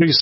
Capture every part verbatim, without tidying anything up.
Please.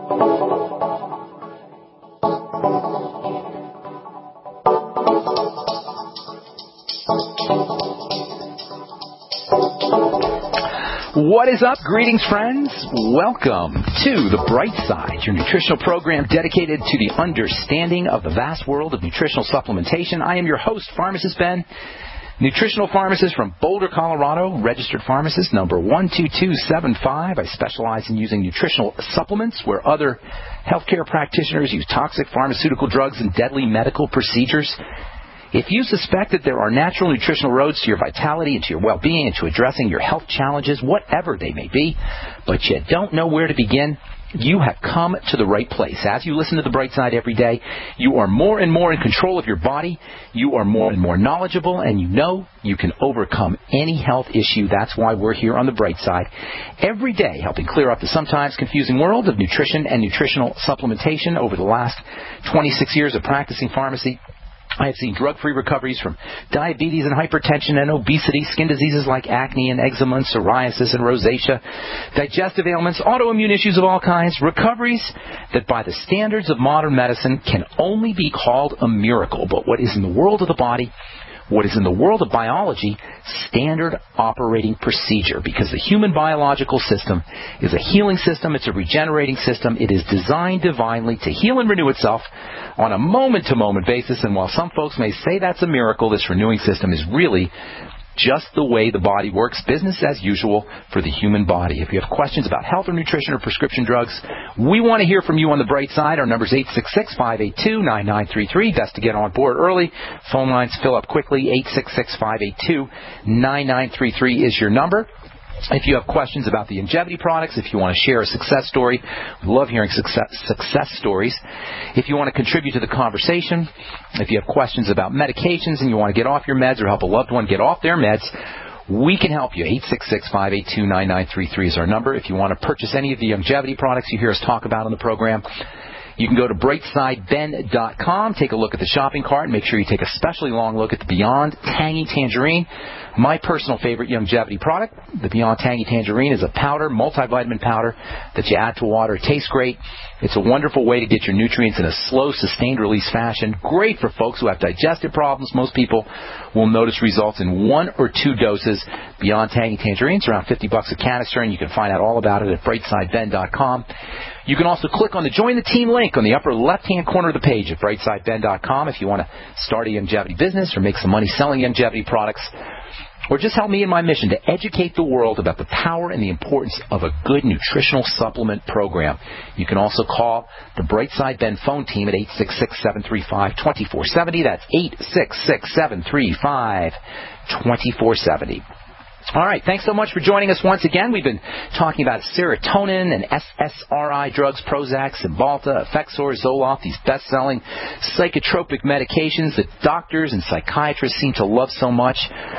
What is up? Greetings, friends. Welcome to The Bright Side, your nutritional program dedicated to the understanding of the vast world of nutritional supplementation. I am your host, Pharmacist Ben, nutritional pharmacist from Boulder, Colorado, registered pharmacist number one two two seven five. I specialize in using nutritional supplements where other healthcare practitioners use toxic pharmaceutical drugs and deadly medical procedures. If you suspect that there are natural nutritional roads to your vitality and to your well-being and to addressing your health challenges, whatever they may be, but you don't know where to begin, you have come to the right place. As you listen to The Bright Side every day, you are more and more in control of your body, you are more and more knowledgeable, and you know you can overcome any health issue. That's why we're here on The Bright Side every day, helping clear up the sometimes confusing world of nutrition and nutritional supplementation. Over the last twenty-six years of practicing pharmacy, I have seen drug-free recoveries from diabetes and hypertension and obesity, skin diseases like acne and eczema and psoriasis and rosacea, digestive ailments, autoimmune issues of all kinds, recoveries that by the standards of modern medicine can only be called a miracle. But what is in the world of the body, what is in the world of biology, standard operating procedure, because the human biological system is a healing system, it's a regenerating system, it is designed divinely to heal and renew itself on a moment-to-moment basis, and while some folks may say that's a miracle, this renewing system is really just the way the body works, business as usual for the human body. If you have questions about health or nutrition or prescription drugs, we want to hear from you on The Bright Side. Our number is eight six six, five eight two, nine nine three three. Best to get on board early. Phone lines fill up quickly. eight six six, five eight two, nine nine three three is your number. If you have questions about the Youngevity products, if you want to share a success story, we love hearing success, success stories. If you want to contribute to the conversation, if you have questions about medications and you want to get off your meds or help a loved one get off their meds, we can help you. eight six six, five eight two, nine nine three three is our number. If you want to purchase any of the Youngevity products you hear us talk about on the program, you can go to bright side ben dot com, take a look at the shopping cart, and make sure you take a specially long look at the Beyond Tangy Tangerine, my personal favorite Youngevity product. The Beyond Tangy Tangerine is a powder, multivitamin powder that you add to water. It tastes great. It's a wonderful way to get your nutrients in a slow, sustained release fashion. Great for folks who have digestive problems. Most people will notice results in one or two doses. Beyond Tangy Tangerine, it's around fifty bucks a canister, and you can find out all about it at bright side ben dot com. You can also click on the Join the Team link on the upper left-hand corner of the page at bright side ben dot com if you want to start a Youngevity business or make some money selling Youngevity products, or just help me in my mission to educate the world about the power and the importance of a good nutritional supplement program. You can also call the Bright Side Ben phone team at eight six six, seven three five, two four seven zero. That's eight six six, seven three five, two four seven zero. All right, thanks so much for joining us once again. We've been talking about serotonin and S S R I drugs, Prozac, Cymbalta, Effexor, Zoloft, these best-selling psychotropic medications that doctors and psychiatrists seem to love so much.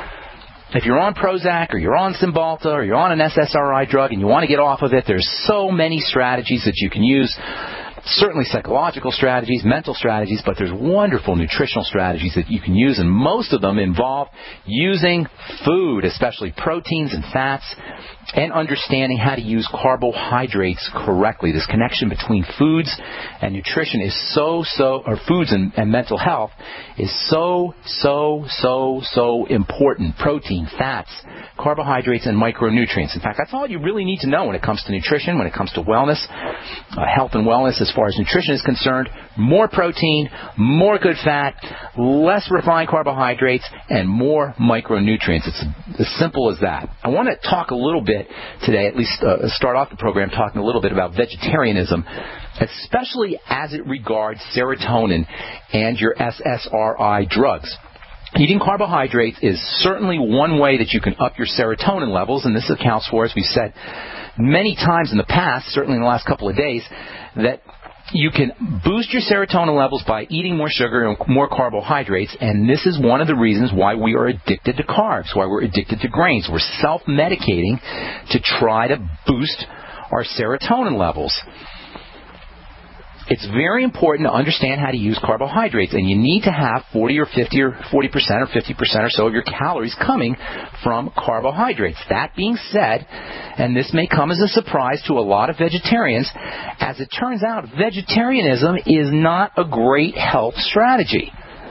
If you're on Prozac or you're on Cymbalta or you're on an S S R I drug and you want to get off of it, there's so many strategies that you can use. Certainly psychological strategies, mental strategies, but there's wonderful nutritional strategies that you can use, and most of them involve using food, especially proteins and fats, and understanding how to use carbohydrates correctly. This connection between foods and nutrition is so, so, or foods and, and mental health is so, so, so, so important. Protein, fats, carbohydrates, and micronutrients. In fact, that's all you really need to know when it comes to nutrition, when it comes to wellness, uh, health and wellness. As far as nutrition is concerned, more protein, more good fat, less refined carbohydrates, and more micronutrients. It's as simple as that. I want to talk a little bit today, at least uh, start off the program talking a little bit about vegetarianism, especially as it regards serotonin and your S S R I drugs. Eating carbohydrates is certainly one way that you can up your serotonin levels, and this accounts for, as we've said many times in the past, certainly in the last couple of days, that you can boost your serotonin levels by eating more sugar and more carbohydrates, and this is one of the reasons why we are addicted to carbs, why we're addicted to grains. We're self-medicating to try to boost our serotonin levels. it's very important to understand how to use carbohydrates, and you need to have forty or fifty or forty percent or fifty percent or so of your calories coming from carbohydrates. That being said, and this may come as a surprise to a lot of vegetarians, as it turns out, vegetarianism is not a great health strategy.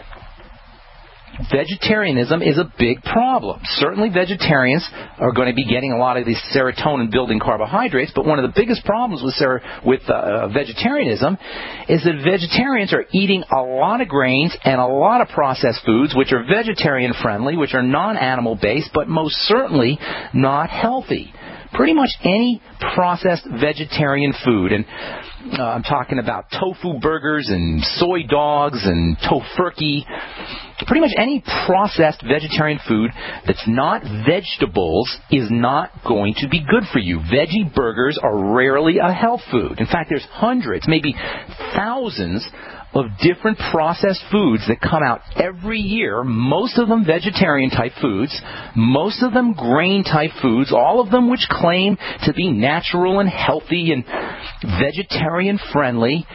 Vegetarianism is a big problem. Certainly vegetarians are going to be getting a lot of these serotonin-building carbohydrates, but one of the biggest problems with, ser- with uh, vegetarianism is that vegetarians are eating a lot of grains and a lot of processed foods, which are vegetarian-friendly, which are non-animal-based, but most certainly not healthy. Pretty much any processed vegetarian food, and uh, I'm talking about tofu burgers and soy dogs and tofurkey, pretty much any processed vegetarian food that's not vegetables is not going to be good for you. Veggie burgers are rarely a health food. In fact, there's hundreds, maybe thousands of different processed foods that come out every year, most of them vegetarian-type foods, most of them grain-type foods, all of them which claim to be natural and healthy and vegetarian-friendly.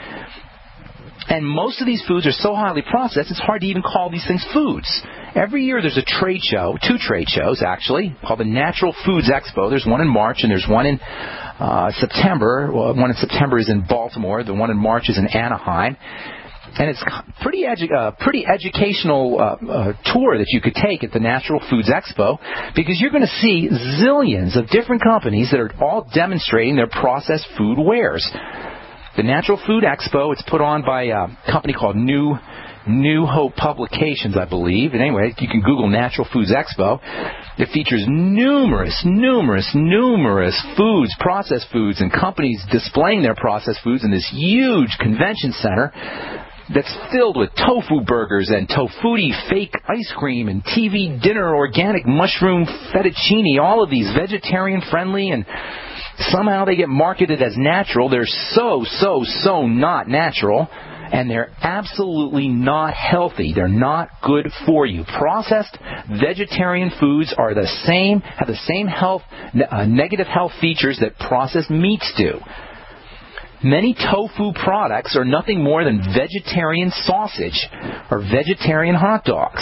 And most of these foods are so highly processed, it's hard to even call these things foods. Every year there's a trade show, two trade shows actually, called the Natural Foods Expo. There's one in March and there's one in uh, September. Well, one in September is in Baltimore. The one in March is in Anaheim. And it's pretty edu- uh, pretty educational uh, uh, tour that you could take at the Natural Foods Expo, because you're going to see zillions of different companies that are all demonstrating their processed food wares. The Natural Food Expo, it's put on by a company called New New Hope Publications, I believe. And anyway, you can Google Natural Foods Expo. It features numerous, numerous, numerous foods, processed foods, and companies displaying their processed foods in this huge convention center that's filled with tofu burgers and tofutti fake ice cream and T V dinner organic mushroom fettuccine, all of these vegetarian-friendly, and somehow they get marketed as natural. They're so, so, so not natural, and they're absolutely not healthy. They're not good for you. Processed vegetarian foods are the same, have the same health, uh, negative health features that processed meats do. Many tofu products are nothing more than vegetarian sausage or vegetarian hot dogs.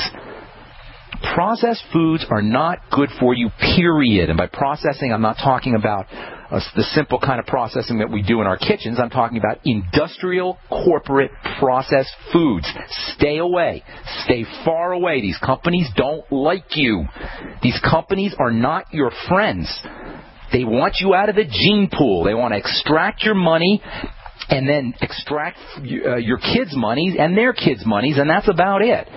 Processed foods are not good for you, period. And by processing, I'm not talking about uh, the simple kind of processing that we do in our kitchens. I'm talking about industrial, corporate processed foods. Stay away. Stay far away. These companies don't like you. These companies are not your friends. They want you out of the gene pool. They want to extract your money and then extract uh, your kids' monies and their kids' monies, and that's about it.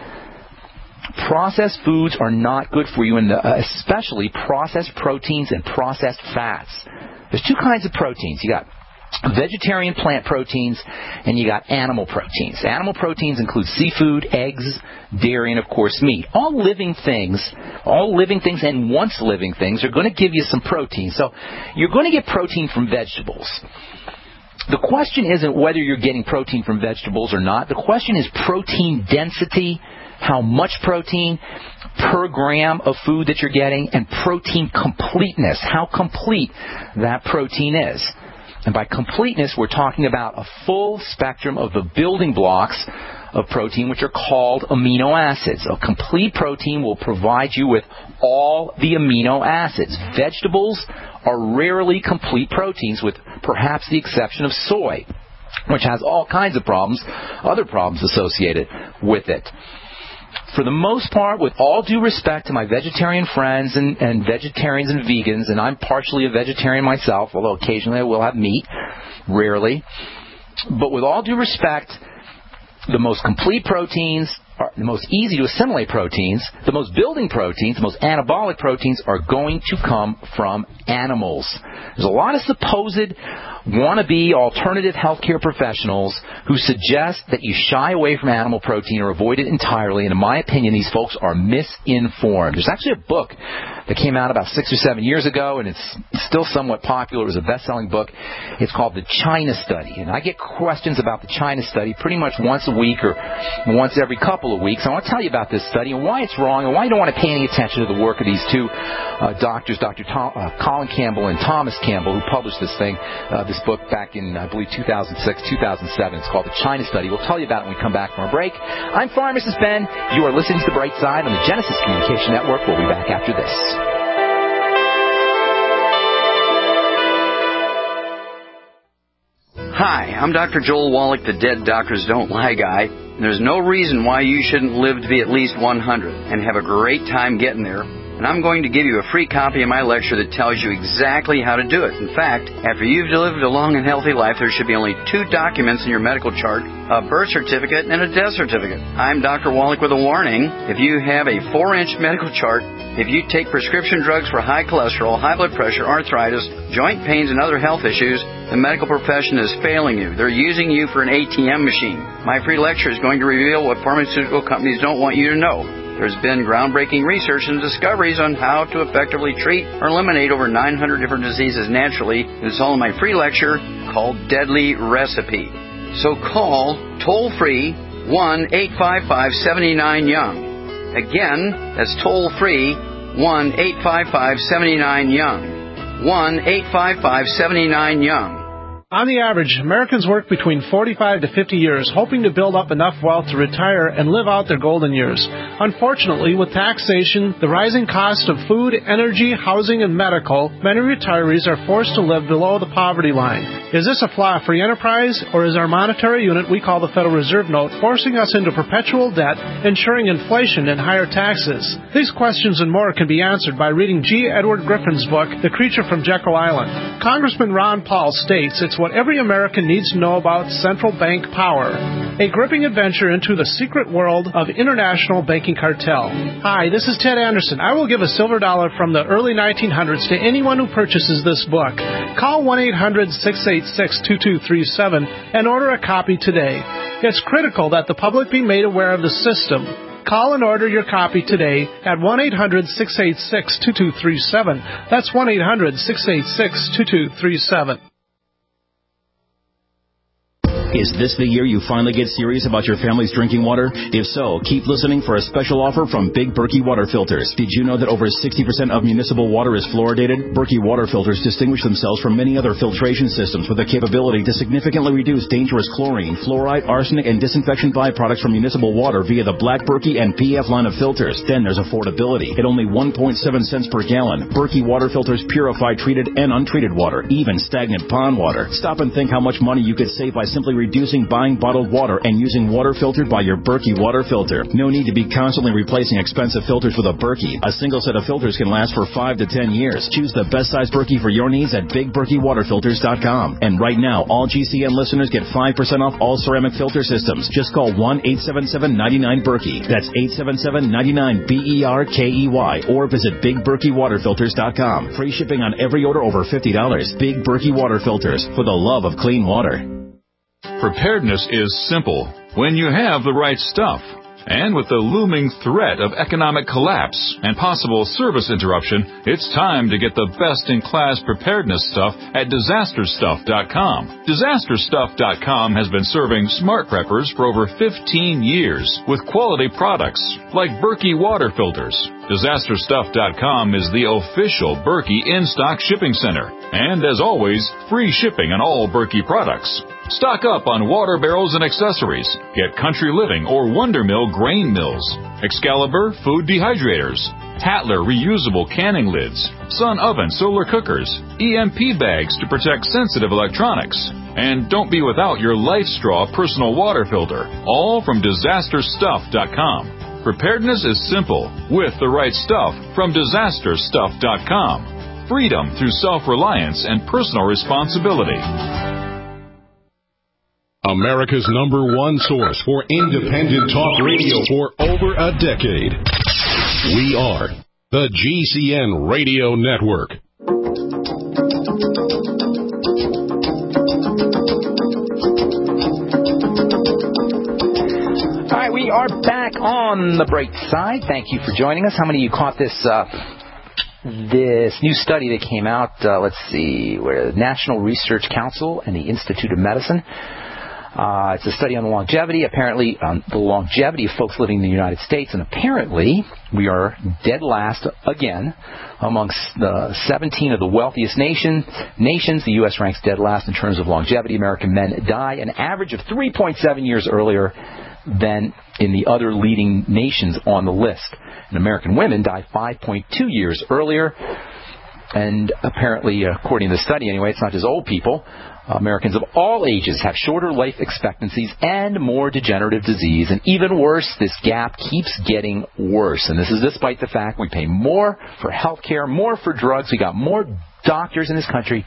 Processed foods are not good for you, and uh, especially processed proteins and processed fats. There's two kinds of proteins. You got vegetarian plant proteins, and you got animal proteins. Animal proteins include seafood, eggs, dairy, and of course meat. All living things, all living things and once living things are going to give you some protein. So you're going to get protein from vegetables. The question isn't whether you're getting protein from vegetables or not. The question is protein density, how much protein per gram of food that you're getting, and protein completeness, how complete that protein is. And by completeness, we're talking about a full spectrum of the building blocks of protein, which are called amino acids. A complete protein will provide you with all the amino acids. Vegetables are rarely complete proteins, with perhaps the exception of soy, which has all kinds of problems, other problems associated with it. For the most part, with all due respect to my vegetarian friends and, and vegetarians and vegans, and I'm partially a vegetarian myself, although occasionally I will have meat, rarely. But with all due respect, the most complete proteins, are the most easy to assimilate proteins, the most building proteins, the most anabolic proteins are going to come from animals. There's a lot of supposed wannabe alternative healthcare professionals who suggest that you shy away from animal protein or avoid it entirely, and in my opinion, these folks are misinformed. There's actually a book that came out about six or seven years ago, and it's still somewhat popular. It was a best-selling book. It's called The China Study, and I get questions about the China Study pretty much once a week or once every couple couple of weeks. I want to tell you about this study and why it's wrong and why you don't want to pay any attention to the work of these two uh, doctors, Doctor Tom, uh, Colin Campbell and Thomas Campbell, who published this thing, uh, this book back in, I believe, two thousand six, two thousand seven. It's called The China Study. We'll tell you about it when we come back from our break. I'm Pharmacist Ben. You are listening to The Bright Side on the Genesis Communication Network. We'll be back after this. Hi, I'm Doctor Joel Wallach, the Dead Doctors Don't Lie guy. There's no reason why you shouldn't live to be at least one hundred and have a great time getting there. And I'm going to give you a free copy of my lecture that tells you exactly how to do it. In fact, after you've lived a long and healthy life, there should be only two documents in your medical chart, a birth certificate and a death certificate. I'm Doctor Wallach with a warning. If you have a four-inch medical chart, if you take prescription drugs for high cholesterol, high blood pressure, arthritis, joint pains, and other health issues, the medical profession is failing you. They're using you for an A T M machine. My free lecture is going to reveal what pharmaceutical companies don't want you to know. There's been groundbreaking research and discoveries on how to effectively treat or eliminate over nine hundred different diseases naturally. It's all in my free lecture called Deadly Recipe. So call toll-free one eight five five, seven nine, young. Again, that's toll-free one eight five five, seven nine, young. one eight five five, seven nine, young. On the average, Americans work between forty-five to fifty years, hoping to build up enough wealth to retire and live out their golden years. Unfortunately, with taxation, the rising cost of food, energy, housing, and medical, many retirees are forced to live below the poverty line. Is this a flaw-free enterprise, or is our monetary unit we call the Federal Reserve Note forcing us into perpetual debt, ensuring inflation and higher taxes? These questions and more can be answered by reading G. Edward Griffin's book, The Creature from Jekyll Island. Congressman Ron Paul states it's what every American needs to know about central bank power. A gripping adventure into the secret world of international banking cartel. Hi, this is Ted Anderson. I will give a silver dollar from the early nineteen hundreds to anyone who purchases this book. Call one eight hundred, six eight six, two two three seven and order a copy today. It's critical that the public be made aware of the system. Call and order your copy today at one eight hundred, six eight six, two two three seven. That's one eight hundred, six eight six, two two three seven. Is this the year you finally get serious about your family's drinking water? If so, keep listening for a special offer from Big Berkey Water Filters. Did you know that over sixty percent of municipal water is fluoridated? Berkey Water Filters distinguish themselves from many other filtration systems with the capability to significantly reduce dangerous chlorine, fluoride, arsenic, and disinfection byproducts from municipal water via the Black Berkey and P F line of filters. Then there's affordability. At only one point seven cents per gallon, Berkey Water Filters purify treated and untreated water, even stagnant pond water. Stop and think how much money you could save by simply reducing buying bottled water and using water filtered by your Berkey water filter. No need to be constantly replacing expensive filters with a Berkey. A single set of filters can last for five to ten years. Choose the best size Berkey for your needs at big berkey water filters dot com. And right now, all G C N listeners get five percent off all ceramic filter systems. Just call one eight seven seven, nine nine, Berkey. That's eight seven seven, nine nine, B E R K E Y. Or visit big berkey water filters dot com. Free shipping on every order over fifty dollars. Big Berkey Water Filters, for the love of clean water. Preparedness is simple when you have the right stuff. And with the looming threat of economic collapse and possible service interruption, it's time to get the best-in-class preparedness stuff at disaster stuff dot com. disaster stuff dot com has been serving smart preppers for over fifteen years with quality products like Berkey water filters. disaster stuff dot com is the official Berkey in-stock shipping center. And as always, free shipping on all Berkey products. Stock up on water barrels and accessories. Get Country Living or Wonder Mill grain mills, Excalibur food dehydrators, Tatler reusable canning lids, Sun oven solar cookers, E M P bags to protect sensitive electronics. And don't be without your LifeStraw personal water filter, all from disaster stuff dot com. Preparedness is simple with the right stuff from disaster stuff dot com. Freedom through self-reliance and personal responsibility. America's number one source for independent talk radio for over a decade. We are the G C N Radio Network. All right, we are back on the bright side. Thank you for joining us. How many of you caught this uh, this new study that came out? Uh, let's see, where the National Research Council and the Institute of Medicine. Uh, it's a study on the longevity, apparently on the longevity of folks living in the United States, and apparently we are dead last again amongst the seventeen of the wealthiest nation, nations. The U S ranks dead last in terms of longevity. American men die an average of three point seven years earlier than in the other leading nations on the list. And American women die five point two years earlier. And apparently, according to the study anyway, it's not just old people. Americans of all ages have shorter life expectancies and more degenerative disease. And even worse, this gap keeps getting worse. And this is despite the fact we pay more for health care, more for drugs. We got more doctors in this country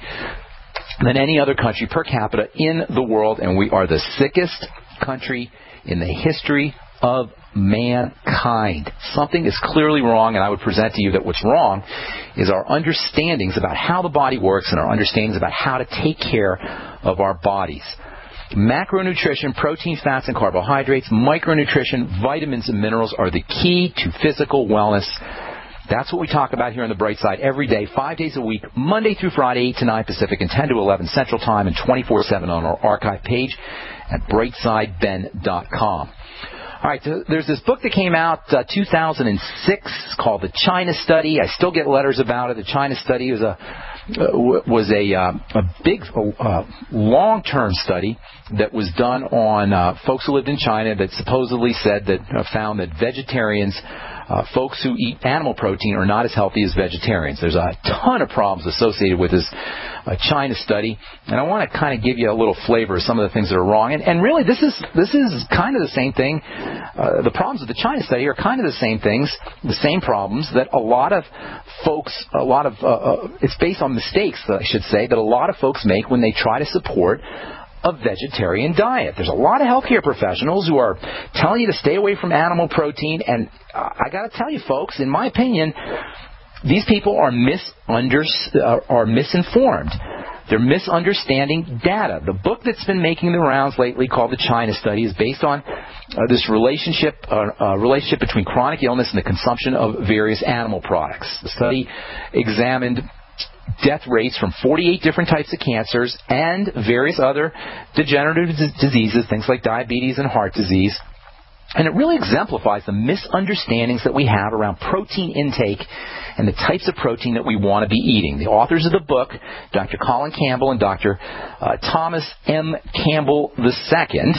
than any other country per capita in the world. And we are the sickest country in the history of mankind. Something is clearly wrong, and I would present to you that what's wrong is our understandings about how the body works and our understandings about how to take care of our bodies. Macronutrition, protein, fats, and carbohydrates, micronutrition, vitamins, and minerals are the key to physical wellness. That's what we talk about here on The Bright Side every day, five days a week, Monday through Friday, eight to nine Pacific and ten to eleven Central Time, and twenty-four seven on our archive page at brightside ben dot com. All right, so there's this book that came out uh, two thousand six called The China Study. I still get letters about it. The China Study was a uh, was a uh, a big uh, long-term study that was done on uh, folks who lived in China that supposedly said that uh, found that vegetarians, uh, folks who eat animal protein, are not as healthy as vegetarians. There's a ton of problems associated with this uh, China study, and I want to kind of give you a little flavor of some of the things that are wrong. And, and really, this is this is kind of the same thing. Uh, the problems with the China study are kind of the same things, the same problems that a lot of folks, a lot of, uh, uh, it's based on mistakes, I should say, that a lot of folks make when they try to support a vegetarian diet. There's a lot of healthcare professionals who are telling you to stay away from animal protein, and uh, I got to tell you, folks, in my opinion, these people are misunder, uh, are misinformed. They're misunderstanding data. The book that's been making the rounds lately, called The China Study, is based on uh, this relationship uh, uh, relationship between chronic illness and the consumption of various animal products. The study examined death rates from forty-eight different types of cancers and various other degenerative diseases, things like diabetes and heart disease. And it really exemplifies the misunderstandings that we have around protein intake and the types of protein that we want to be eating. The authors of the book, Doctor Colin Campbell and Doctor Uh, Thomas M. Campbell the Second,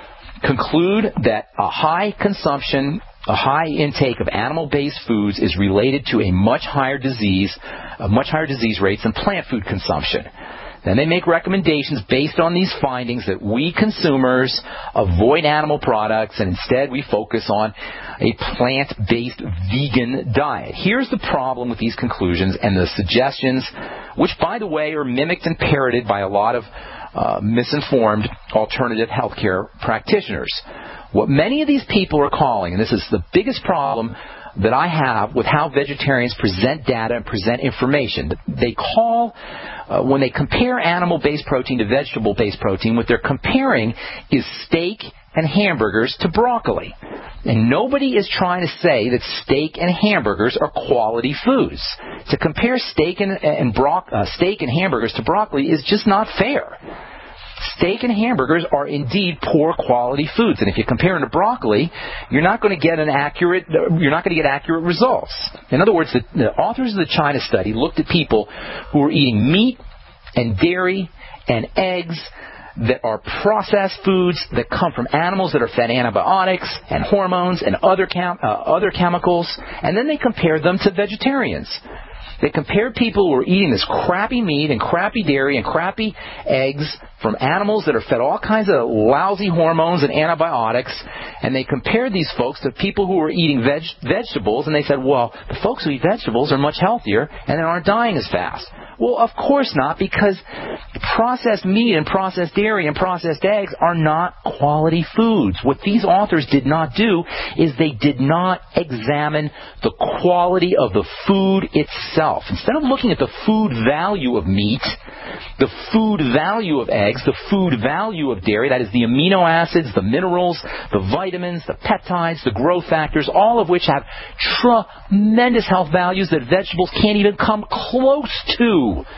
conclude that a high consumption, a high intake of animal-based foods is related to a much higher disease, a much higher disease rates than plant food consumption. Then they make recommendations based on these findings that we consumers avoid animal products and instead we focus on a plant-based vegan diet. Here's the problem with these conclusions and the suggestions, which, by the way, are mimicked and parroted by a lot of uh, misinformed alternative healthcare practitioners. What many of these people are calling, and this is the biggest problem that I have with how vegetarians present data and present information. They call, uh, when they compare animal-based protein to vegetable-based protein, what they're comparing is steak and hamburgers to broccoli. And nobody is trying to say that steak and hamburgers are quality foods. To compare steak and, and, bro- uh, steak and hamburgers to broccoli is just not fair. Steak and hamburgers are indeed poor quality foods, and if you compare them to broccoli, you're not going to get an accurate. You're not going to get accurate results. In other words, the, the authors of the China study looked at people who were eating meat and dairy and eggs that are processed foods that come from animals that are fed antibiotics and hormones and other chem- uh, other chemicals, and then they compared them to vegetarians. They compared people who were eating this crappy meat and crappy dairy and crappy eggs from animals that are fed all kinds of lousy hormones and antibiotics, and they compared these folks to people who were eating veg- vegetables, and they said, well, the folks who eat vegetables are much healthier and they aren't dying as fast. Well, of course not, because processed meat and processed dairy and processed eggs are not quality foods. What these authors did not do is they did not examine the quality of the food itself. Instead of looking at the food value of meat, the food value of eggs, the food value of dairy, that is the amino acids, the minerals, the vitamins, the peptides, the growth factors, all of which have tremendous health values that vegetables can't even come close to.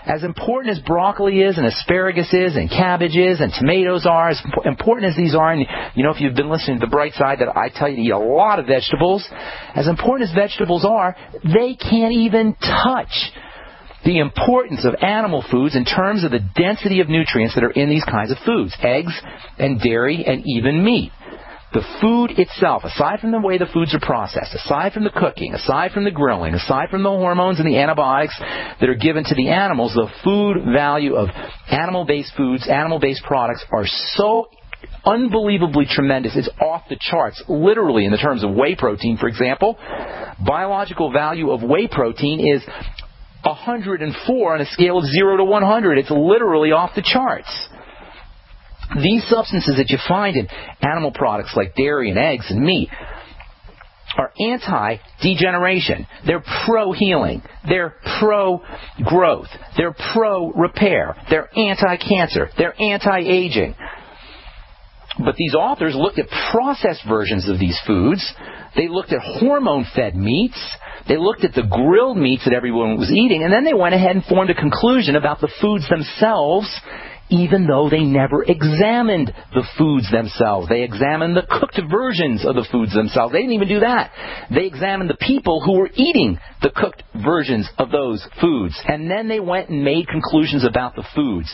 As important as broccoli is and asparagus is and cabbage is and tomatoes are, as important as these are, and you know, if you've been listening to The Bright Side, that I tell you to eat a lot of vegetables, as important as vegetables are, they can't even touch the importance of animal foods in terms of the density of nutrients that are in these kinds of foods, eggs and dairy and even meat. The food itself, aside from the way the foods are processed, aside from the cooking, aside from the grilling, aside from the hormones and the antibiotics that are given to the animals, the food value of animal-based foods, animal-based products are so unbelievably tremendous. It's off the charts, literally, in the terms of whey protein, for example. Biological value of whey protein is one hundred four on a scale of zero to one hundred. It's literally off the charts. These substances that you find in animal products like dairy and eggs and meat are anti-degeneration. They're pro-healing. They're pro-growth. They're pro-repair. They're anti-cancer. They're anti-aging. But these authors looked at processed versions of these foods. They looked at hormone-fed meats. They looked at the grilled meats that everyone was eating, and then they went ahead and formed a conclusion about the foods themselves, even though they never examined the foods themselves. They examined the cooked versions of the foods themselves. They didn't even do that. They examined the people who were eating the cooked versions of those foods. And then they went and made conclusions about the foods.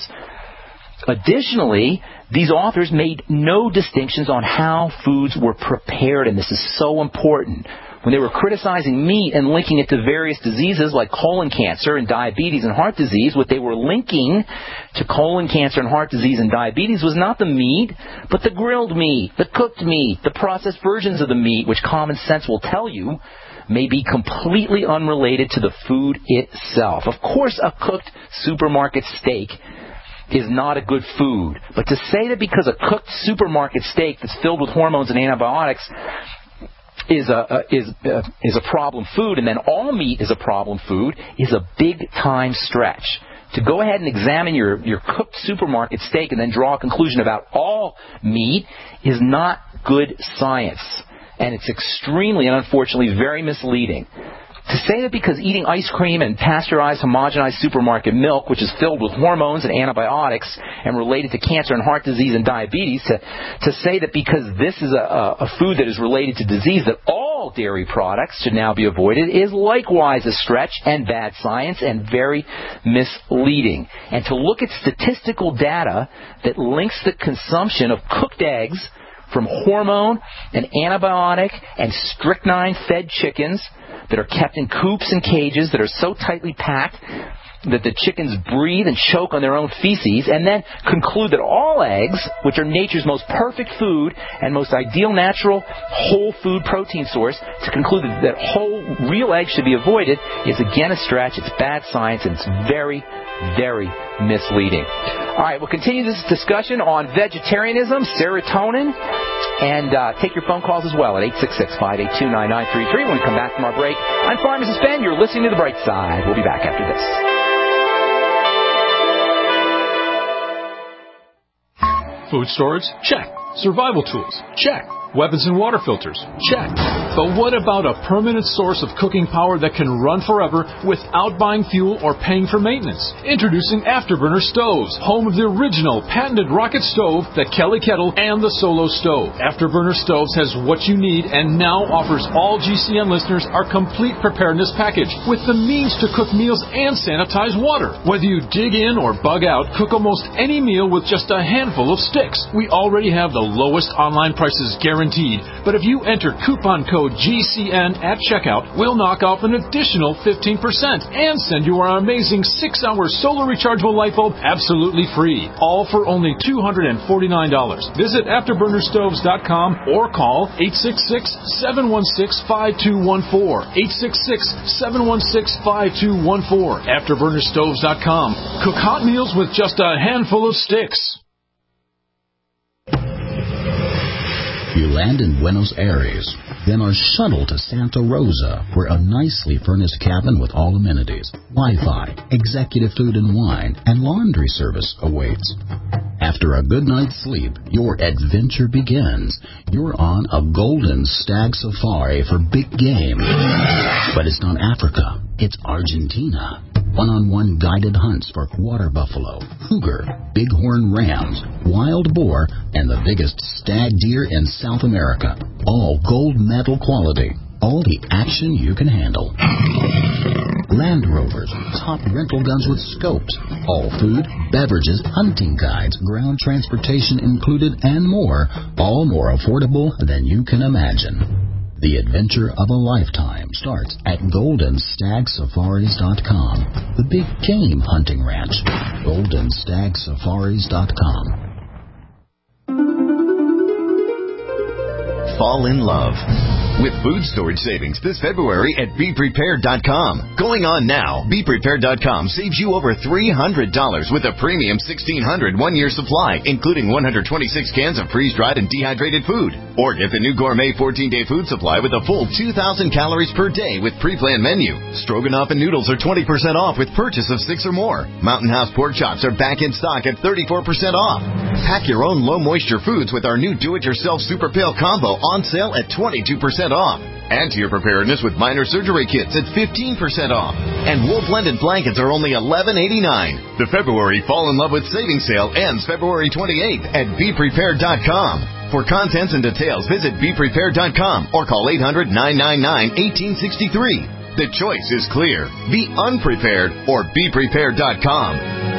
Additionally, these authors made no distinctions on how foods were prepared, and this is so important. When they were criticizing meat and linking it to various diseases like colon cancer and diabetes and heart disease, what they were linking to colon cancer and heart disease and diabetes was not the meat, but the grilled meat, the cooked meat, the processed versions of the meat, which common sense will tell you may be completely unrelated to the food itself. Of course, a cooked supermarket steak is not a good food. But to say that because a cooked supermarket steak that's filled with hormones and antibiotics is a, a is a, is a problem food, and then all meat is a problem food, is a big-time stretch. To go ahead and examine your, your cooked supermarket steak and then draw a conclusion about all meat is not good science. And it's extremely and unfortunately very misleading. To say that because eating ice cream and pasteurized, homogenized supermarket milk, which is filled with hormones and antibiotics and related to cancer and heart disease and diabetes, to, to say that because this is a, a food that is related to disease, that all dairy products should now be avoided is likewise a stretch and bad science and very misleading. And to look at statistical data that links the consumption of cooked eggs from hormone and antibiotic and strychnine-fed chickens that are kept in coops and cages that are so tightly packed that the chickens breathe and choke on their own feces, and then conclude that all eggs, which are nature's most perfect food and most ideal natural whole food protein source, to conclude that, that whole real eggs should be avoided is again a stretch. It's bad science, and it's very, very misleading. All right, we'll continue this discussion on vegetarianism, serotonin, and uh, take your phone calls as well at eight six six, five eight two, nine nine three three. When we come back from our break, I'm Pharmacist Ben. You're listening to The Bright Side. We'll be back after this. Food storage? Check. Survival tools? Check. Weapons and water filters? Check. But what about a permanent source of cooking power that can run forever without buying fuel or paying for maintenance? Introducing Afterburner Stoves, home of the original patented rocket stove, the Kelly Kettle, and the Solo Stove. Afterburner Stoves has what you need and now offers all G C N listeners our complete preparedness package with the means to cook meals and sanitize water. Whether you dig in or bug out, cook almost any meal with just a handful of sticks. We already have the lowest online prices guaranteed. But if you enter coupon code G C N at checkout, we'll knock off an additional fifteen percent and send you our amazing six hour solar rechargeable light bulb absolutely free. All for only two hundred forty-nine dollars. Visit afterburner stoves dot com or call eight six six, seven one six, five two one four. eight six six, seven one six, five two one four. afterburner stoves dot com. Cook hot meals with just a handful of sticks. You land in Buenos Aires, then are shuttled to Santa Rosa, where a nicely furnished cabin with all amenities, Wi-Fi, executive food and wine, and laundry service awaits. After a good night's sleep, your adventure begins. You're on a golden stag safari for big game. But it's not Africa, it's Argentina. one-on-one guided hunts for water buffalo, cougar, bighorn rams, wild boar, and the biggest stag deer in South America. All gold medal quality. All the action you can handle. Land Rovers, top rental guns with scopes. All food, beverages, hunting guides, ground transportation included, and more. All more affordable than you can imagine. The adventure of a lifetime starts at golden stag safaris dot com. The big game hunting ranch. golden stag safaris dot com. Fall in love with food storage savings this February at be prepared dot com. Going on now, be prepared dot com saves you over three hundred dollars with a premium sixteen hundred one-year supply, including one hundred twenty-six cans of freeze-dried and dehydrated food. Or get the new gourmet fourteen-day food supply with a full two thousand calories per day with pre-planned menu. Stroganoff and noodles are twenty percent off with purchase of six or more. Mountain House pork chops are back in stock at thirty-four percent off. Pack your own low-moisture foods with our new do-it-yourself Super Pail Combo on sale at twenty-two percent off. Add to your preparedness with minor surgery kits at fifteen percent off. And wool blended blankets are only eleven eighty-nine. The February Fall in Love with Savings Sale ends February twenty-eighth at be prepared dot com. For contents and details, visit be prepared dot com or call eight hundred nine nine nine one eight six three. The choice is clear. Be unprepared or be prepared dot com.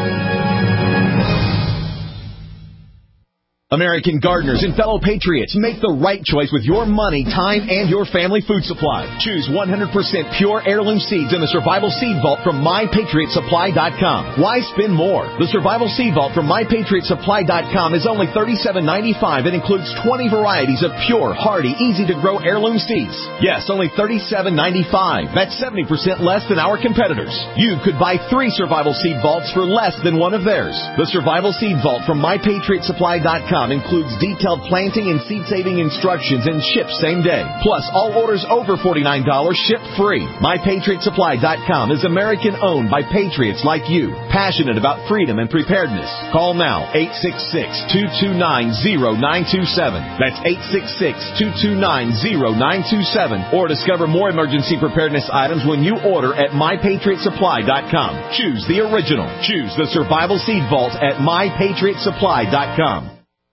American gardeners and fellow patriots, make the right choice with your money, time, and your family food supply. Choose one hundred percent pure heirloom seeds in the Survival Seed Vault from my patriot supply dot com. Why spend more? The Survival Seed Vault from my patriot supply dot com is only thirty-seven ninety-five and includes twenty varieties of pure, hardy, easy-to-grow heirloom seeds. Yes, only thirty-seven ninety-five. That's seventy percent less than our competitors. You could buy three Survival Seed Vaults for less than one of theirs. The Survival Seed Vault from my patriot supply dot com includes detailed planting and seed-saving instructions and ships same day. Plus, all orders over forty-nine dollars ship free. my patriot supply dot com is American-owned by patriots like you, passionate about freedom and preparedness. Call now, eight six six, two two nine, zero nine two seven. That's eight six six, two two nine, zero nine two seven. Or discover more emergency preparedness items when you order at my patriot supply dot com. Choose the original. Choose the Survival Seed Vault at my patriot supply dot com.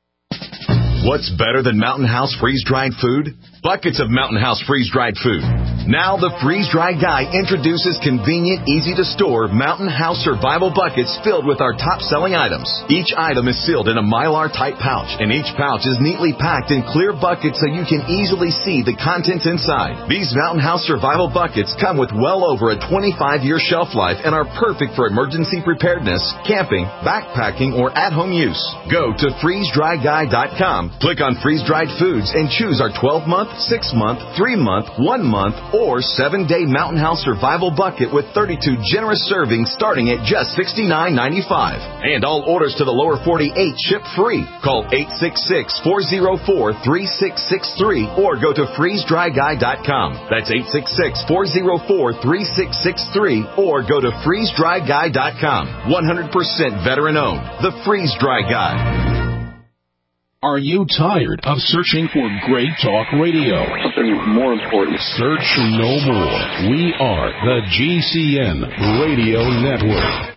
What's better than Mountain House freeze-dried food? Buckets of Mountain House freeze-dried food. Now the freeze-dried guy introduces convenient, easy-to-store Mountain House survival buckets filled with our top-selling items. Each item is sealed in a Mylar-type pouch, and each pouch is neatly packed in clear buckets so you can easily see the contents inside. These Mountain House survival buckets come with well over a twenty-five year shelf life and are perfect for emergency preparedness, camping, backpacking, or at-home use. Go to freeze dry guy dot com, click on freeze-dried foods, and choose our twelve month, six month, three month, one month, or seven day Mountain House Survival Bucket with thirty-two generous servings starting at just sixty-nine ninety-five. And all orders to the lower forty-eight ship free. Call eight six six, four zero four, three six six three or go to freeze dry guy dot com. That's eight six six, four zero four, three six six three or go to freeze dry guy dot com. one hundred percent veteran owned. The Freeze Dry Guy. Are you tired of searching for great talk radio? Something more important. Search no more. We are the G C N Radio Network.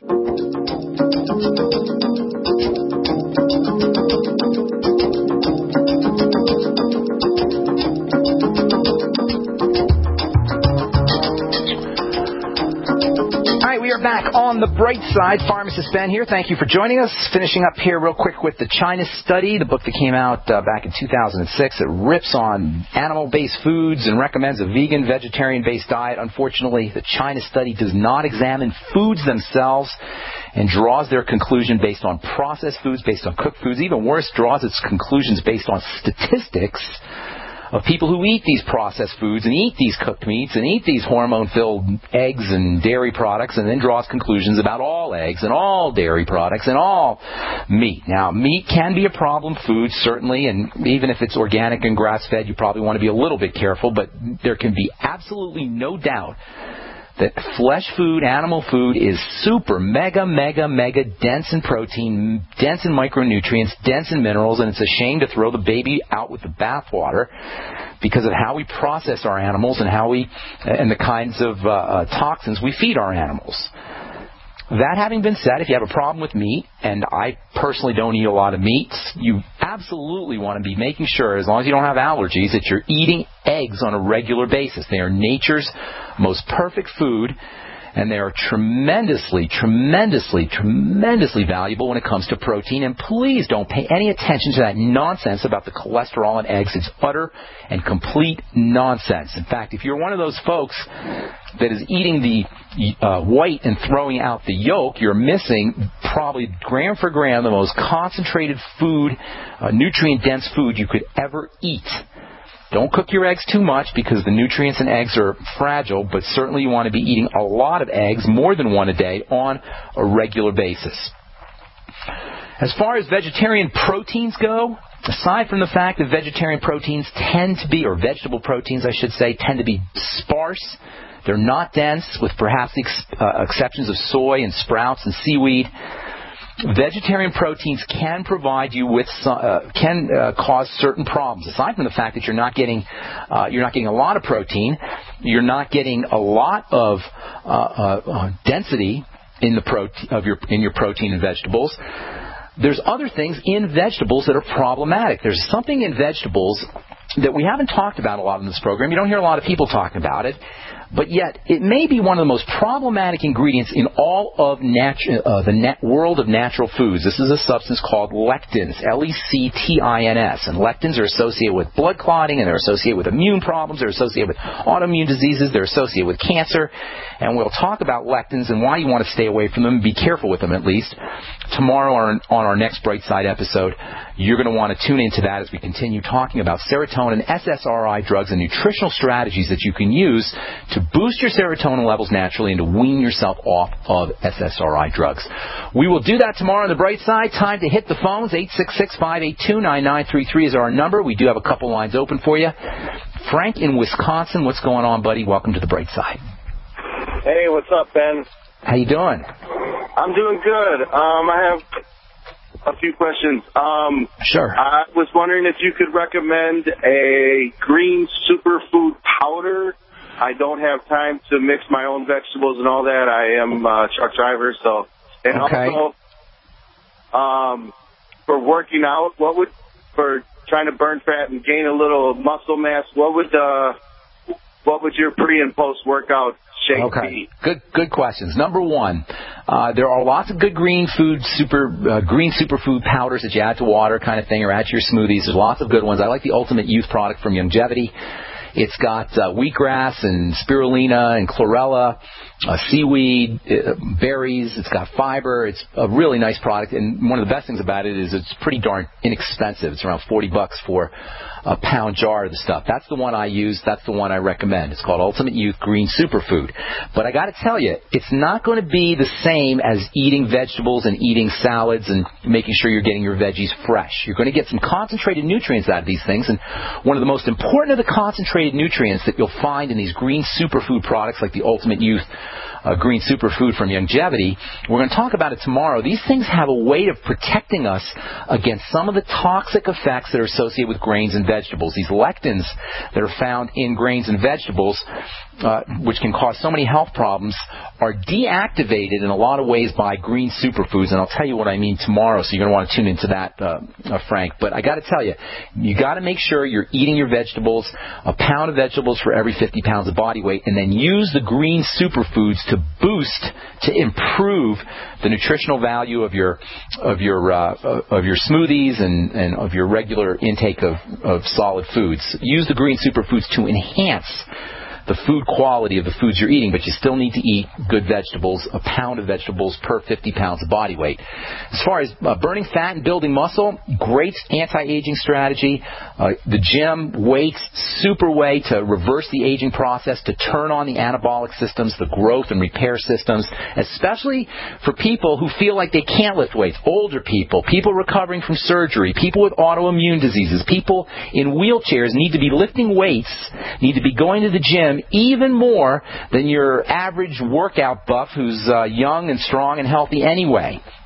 Back on the bright side, Pharmacist Ben here. Thank you for joining us. Finishing up here real quick with the China Study, the book that came out uh, back in two thousand six. It rips on animal-based foods and recommends a vegan, vegetarian-based diet. Unfortunately, the China Study does not examine foods themselves and draws their conclusion based on processed foods, based on cooked foods. Even worse, draws its conclusions based on statistics of people who eat these processed foods and eat these cooked meats and eat these hormone-filled eggs and dairy products, and then draws conclusions about all eggs and all dairy products and all meat. Now, meat can be a problem food, certainly, and even if it's organic and grass-fed, you probably want to be a little bit careful, but there can be absolutely no doubt that flesh food, animal food, is super, mega, mega, mega dense in protein, dense in micronutrients, dense in minerals, and it's a shame to throw the baby out with the bathwater because of how we process our animals and how we, and the kinds of uh, uh, toxins we feed our animals. That having been said, if you have a problem with meat, and I personally don't eat a lot of meats, you absolutely want to be making sure, as long as you don't have allergies, that you're eating eggs on a regular basis. They are nature's most perfect food, and they are tremendously, tremendously, tremendously valuable when it comes to protein. And please don't pay any attention to that nonsense about the cholesterol in eggs. It's utter and complete nonsense. In fact, if you're one of those folks that is eating the uh, white and throwing out the yolk, you're missing probably gram for gram the most concentrated food, uh, nutrient-dense food you could ever eat. Don't cook your eggs too much because the nutrients in eggs are fragile, but certainly you want to be eating a lot of eggs, more than one a day, on a regular basis. As far as vegetarian proteins go, aside from the fact that vegetarian proteins tend to be, or vegetable proteins I should say, tend to be sparse, they're not dense, with perhaps the ex- uh, exceptions of soy and sprouts and seaweed. Vegetarian proteins can provide you with some, uh, can uh, cause certain problems. Aside from the fact that you're not getting uh, you're not getting a lot of protein, you're not getting a lot of uh, uh, density in the protein of your in your protein and vegetables. There's other things in vegetables that are problematic. There's something in vegetables that we haven't talked about a lot in this program. You don't hear a lot of people talking about it. But yet, it may be one of the most problematic ingredients in all of natu- uh, the nat- world of natural foods. This is a substance called lectins, L E C T I N S. And lectins are associated with blood clotting, and they're associated with immune problems, they're associated with autoimmune diseases, they're associated with cancer. And we'll talk about lectins and why you want to stay away from them, be careful with them at least. Tomorrow on our next Bright Side episode, you're going to want to tune into that as we continue talking about serotonin, S S R I drugs, and nutritional strategies that you can use to boost your serotonin levels naturally and to wean yourself off of S S R I drugs. We will do that tomorrow on the Bright Side. Time to hit the phones. eight six six, five eight two, nine nine three three is our number. We do have a couple lines open for you. Frank in Wisconsin, what's going on, buddy? Welcome to the Bright Side. Hey, what's up, Ben? How you doing? I'm doing good. Um, I have a few questions. Um, sure. I was wondering if you could recommend a green superfood powder. I don't have time to mix my own vegetables and all that. I am a truck driver, so. And okay. also, um, for working out, what would, for trying to burn fat and gain a little muscle mass, what would, uh, what would your pre and post workout shake okay. be? Good, good questions. Number one, uh, there are lots of good green food, super, uh, green superfood powders that you add to water kind of thing, or add to your smoothies. There's lots of good ones. I like the Ultimate Youth product from Youngevity. It's got uh, wheatgrass and spirulina and chlorella, uh, seaweed, uh, berries. It's got fiber. It's a really nice product. And one of the best things about it is it's pretty darn inexpensive. It's around forty bucks for a pound jar of the stuff. That's the one I use. That's the one I recommend. It's called Ultimate Youth Green Superfood. But I got to tell you, it's not going to be the same as eating vegetables and eating salads and making sure you're getting your veggies fresh. You're going to get some concentrated nutrients out of these things. And one of the most important of the concentrated nutrients that you'll find in these green superfood products like the Ultimate Youth uh, Green Superfood from Youngevity, we're going to talk about it tomorrow. These things have a way of protecting us against some of the toxic effects that are associated with grains and vegetables. These lectins that are found in grains and vegetables, uh, which can cause so many health problems, are deactivated in a lot of ways by green superfoods, and I'll tell you what I mean tomorrow, so you're going to want to tune into that, uh, uh, Frank. But I got to tell you, you got to make sure you're eating your vegetables, a pound of vegetables for every fifty pounds of body weight, and then use the green superfoods to boost, to improve the nutritional value of your of your uh, of your smoothies and, and of your regular intake of, of solid foods. Use the green superfoods to enhance the food quality of the foods you're eating, but you still need to eat good vegetables, a pound of vegetables per fifty pounds of body weight. As far as uh, burning fat and building muscle, great anti-aging strategy. Uh, the gym, weights, super way to reverse the aging process, to turn on the anabolic systems, the growth and repair systems, especially for people who feel like they can't lift weights, older people, people recovering from surgery, people with autoimmune diseases, people in wheelchairs need to be lifting weights, need to be going to the gym even more than your average workout buff who's uh, young and strong and healthy anyway.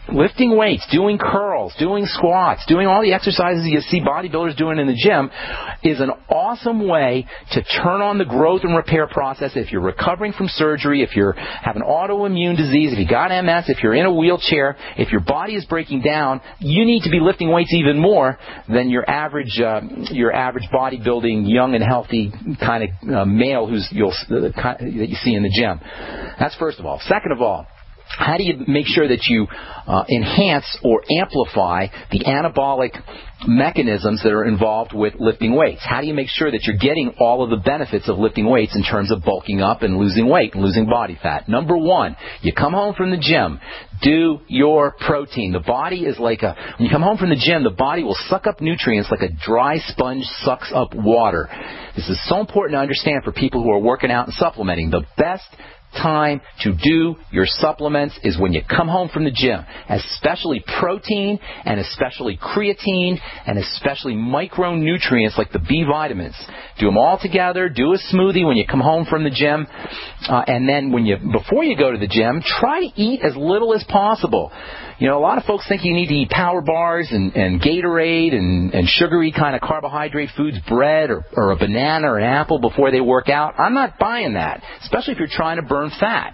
lifting weights, doing curls, doing squats, doing all the exercises you see bodybuilders doing in the gym is an awesome way to turn on the growth and repair process. If you're recovering from surgery, if you have an autoimmune disease, if you got M S, if you're in a wheelchair, if your body is breaking down, you need to be lifting weights even more than your average uh, your average bodybuilding, young and healthy kind of uh, male who's you'll, uh, that you see in the gym. That's first of all. Second of all, how do you make sure that you uh, enhance or amplify the anabolic mechanisms that are involved with lifting weights? How do you make sure that you're getting all of the benefits of lifting weights in terms of bulking up and losing weight and losing body fat? Number one, you come home from the gym, do your protein. The body is like a, when you come home from the gym, the body will suck up nutrients like a dry sponge sucks up water. This is so important to understand for people who are working out and supplementing. The best time to do your supplements is when you come home from the gym, especially protein and especially creatine and especially micronutrients like the B vitamins. Do them all together. Do a smoothie when you come home from the gym, uh, and then when you before you go to the gym, try to eat as little as possible. You know, a lot of folks think you need to eat power bars and, and Gatorade and, and sugary kind of carbohydrate foods, bread or, or a banana or an apple before they work out. I'm not buying that, especially if you're trying to burn fat.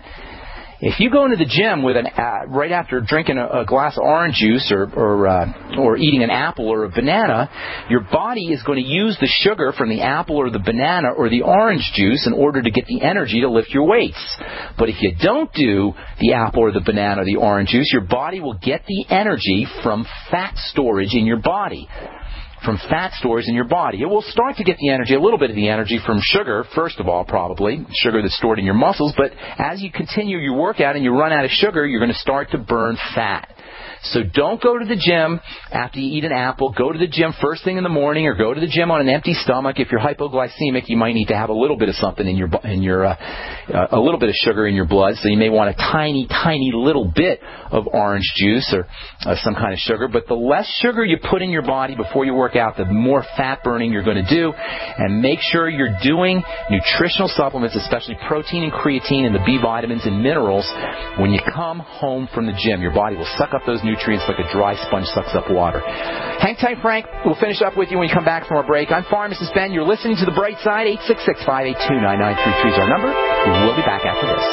If you go into the gym with an uh, right after drinking a, a glass of orange juice or or, uh, or eating an apple or a banana, your body is going to use the sugar from the apple or the banana or the orange juice in order to get the energy to lift your weights. But if you don't do the apple or the banana or the orange juice, your body will get the energy from fat storage in your body. From fat stores in your body. It will start to get the energy, a little bit of the energy from sugar, first of all, probably, sugar that's stored in your muscles, but as you continue your workout and you run out of sugar, you're going to start to burn fat. So don't go to the gym after you eat an apple. Go to the gym first thing in the morning, or go to the gym on an empty stomach. If you're hypoglycemic, you might need to have a little bit of something in your in your uh, uh, a little bit of sugar in your blood. So you may want a tiny, tiny little bit of orange juice or uh, some kind of sugar. But the less sugar you put in your body before you work out, the more fat burning you're going to do. And make sure you're doing nutritional supplements, especially protein and creatine and the B vitamins and minerals, when you come home from the gym. Your body will suck up those nutrients like a dry sponge sucks up water. Hang tight, Frank. We'll finish up with you when you come back from our break. I'm Pharmacist Ben. You're listening to The Bright Side. eight six six, five eight two, nine nine three three is our number. We'll be back after this.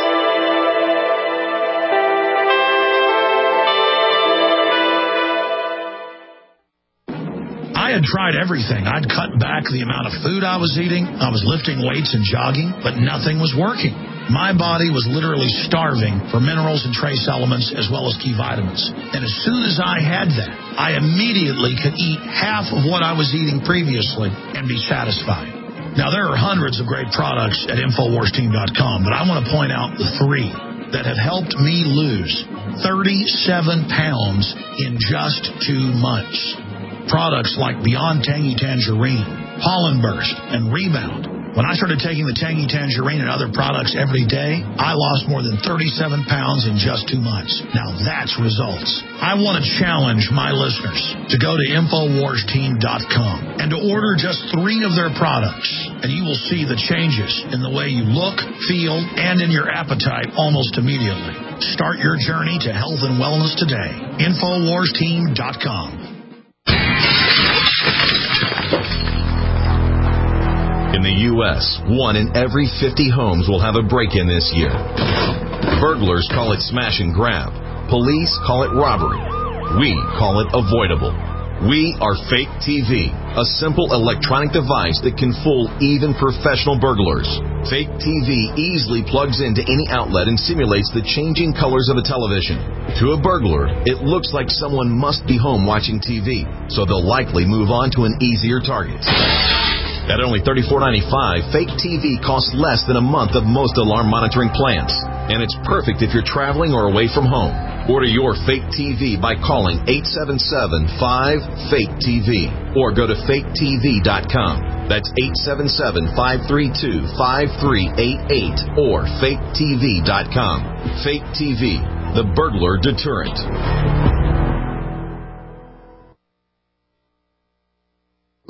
I had tried everything. I'd cut back the amount of food I was eating. I was lifting weights and jogging, but nothing was working. My body was literally starving for minerals and trace elements as well as key vitamins. And as soon as I had that, I immediately could eat half of what I was eating previously and be satisfied. Now, there are hundreds of great products at Infowars Team dot com, but I want to point out the three that have helped me lose thirty-seven pounds in just two months. Products like Beyond Tangy Tangerine, Pollen Burst, and Rebound. When I started taking the Tangy Tangerine and other products every day, I lost more than thirty-seven pounds in just two months. Now that's results. I want to challenge my listeners to go to Infowars Team dot com and to order just three of their products, and you will see the changes in the way you look, feel, and in your appetite almost immediately. Start your journey to health and wellness today. Infowars Team dot com. In the U S, one in every fifty homes will have a break-in this year. Burglars call it smash and grab. Police call it robbery. We call it avoidable. We are Fake T V, a simple electronic device that can fool even professional burglars. Fake T V easily plugs into any outlet and simulates the changing colors of a television. To a burglar, it looks like someone must be home watching T V, so they'll likely move on to an easier target. At only thirty-four ninety-five, Fake T V costs less than a month of most alarm monitoring plans. And it's perfect if you're traveling or away from home. Order your Fake T V by calling eight seven seven, five, fake T V or go to fake T V dot com. That's eight seven seven, five three two, five three eight eight or fake T V dot com. Fake T V, the burglar deterrent.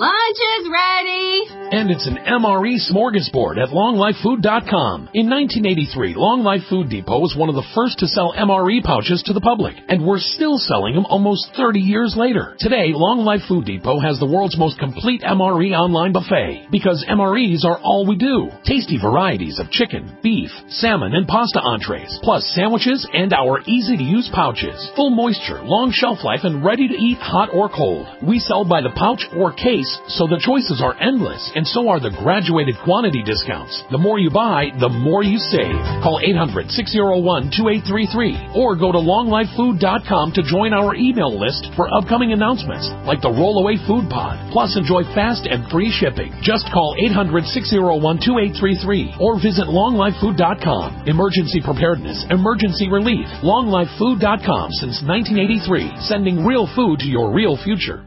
Lunch is ready. And it's an M R E smorgasbord at long life food dot com. In nineteen eighty-three, Long Life Food Depot was one of the first to sell M R E pouches to the public, and we're still selling them almost thirty years later. Today, Long Life Food Depot has the world's most complete M R E online buffet, because M R Es are all we do. Tasty varieties of chicken, beef, salmon, and pasta entrees, plus sandwiches and our easy-to-use pouches. Full moisture, long shelf life, and ready to eat hot or cold. We sell by the pouch or case, so the choices are endless, and so are the graduated quantity discounts. The more you buy, the more you save. Call eight hundred, six oh one, two eight three three or go to long life food dot com to join our email list for upcoming announcements like the Rollaway Food Pod. Plus, enjoy fast and free shipping. Just call eight hundred, six oh one, two eight three three or visit long life food dot com. Emergency preparedness, emergency relief. long life food dot com since nineteen eighty-three, sending real food to your real future.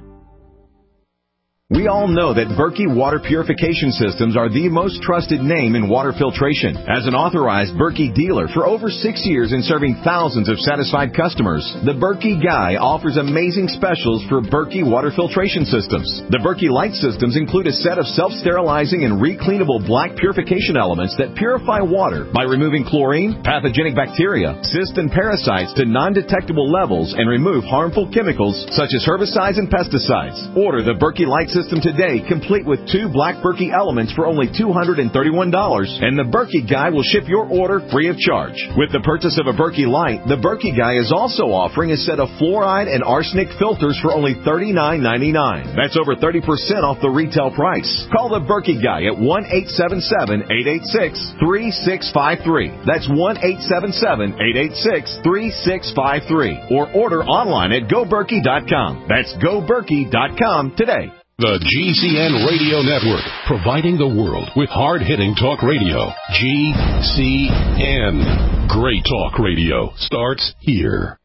We all know that Berkey Water Purification Systems are the most trusted name in water filtration. As an authorized Berkey dealer for over six years and serving thousands of satisfied customers, the Berkey Guy offers amazing specials for Berkey Water Filtration Systems. The Berkey Light Systems include a set of self-sterilizing and recleanable black purification elements that purify water by removing chlorine, pathogenic bacteria, cysts, and parasites to non-detectable levels and remove harmful chemicals such as herbicides and pesticides. Order the Berkey Light System today, complete with two black Berkey elements for only two hundred thirty-one dollars, and the Berkey Guy will ship your order free of charge. With the purchase of a Berkey Light, the Berkey Guy is also offering a set of fluoride and arsenic filters for only thirty-nine ninety-nine. That's over thirty percent off the retail price. Call the Berkey Guy at one eight seven seven, eight eight six, three six five three. That's one eight seven seven, eight eight six, three six five three. Or order online at go berkey dot com. That's go berkey dot com today. The G C N Radio Network, providing the world with hard-hitting talk radio. G C N. Great talk radio starts here.